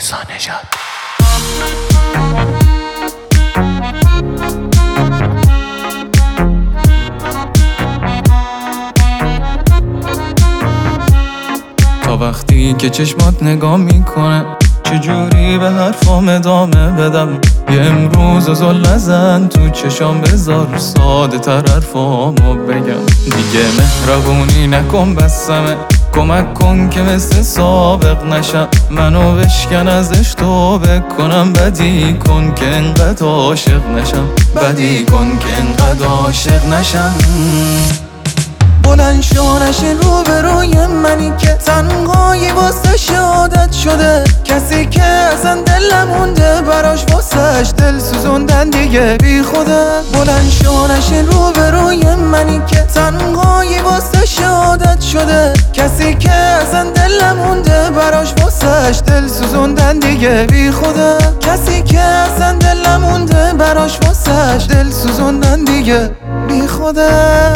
موسا نژاد. تا وقتی که چشمات نگاه میکنه چجوری به حرفام ادامه بدم؟ یه امروز و زل نزن تو چشام، بذار ساده تر حرفامو بگم. دیگه مهربونی نکن بسمه، کمک کن که مثل سابق نشم. منو بشکن ازش توبه کنم، بدی کن که انقدر عاشق نشم. بدی کن که انقدر عاشق نشم. بلند شو نشین روبروی منی که تنهایی واسه عادت شده. کسی که اصلا دلم مونده براش واسش دل سوزوندن دیگه بی خوده. بلند شو نشین روبروی منی که تنهایی واسه عادت شده. کسی که اصلا دلم مونده براش واسش دل سوزوندن دیگه بی خوده. کسی که اصلا دلم مونده براش واسش دل سوزوندن دیگه بی خوده.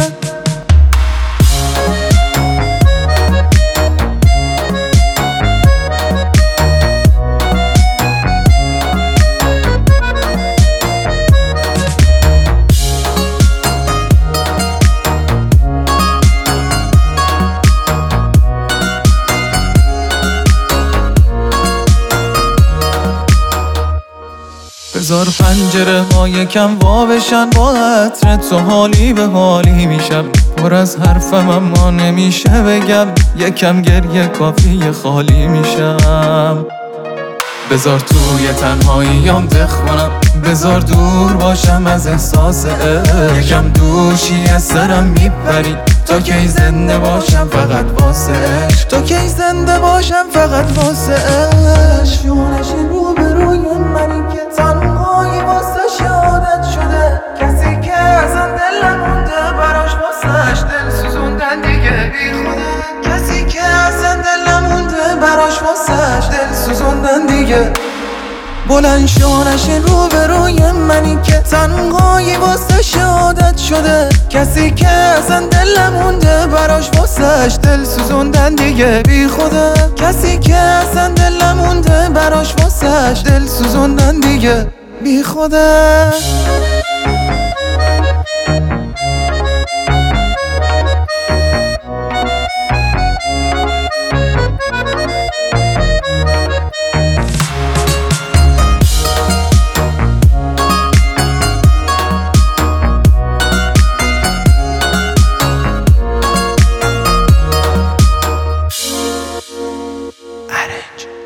بذار پنجره ها یکم وا بشن، با عطر تو حالی به حالی میشم. پر از حرفم اما نمیشه بگم، یکم گریه کافی خالی میشم. بذار توی تنهاییام بخونم، بذار دور باشم از احساس عشق. یکم دوشی از سرم میپری، تا کی زنده باشم فقط واسه عشق. تا کی زنده باشم فقط واسه عشق. نشین روبروی منی که تنهایی واسه عادت شده. کسی که اصلا دلم مونده براش واسش دل سوزوندن دیگه بی خوده. کسی که اصلا دلم مونده براش واسش دل سوزوندن دیگه. بلند شو نشین روبروی منی که تنهایی واسه عادت شده. کسی که اصلا دلم مونده براش واسش دل سوزوندن دیگه بی خوده. کسی که اصلا دلم مونده براش واسش دل سوزوندن دیگه بی خوده. Arrange.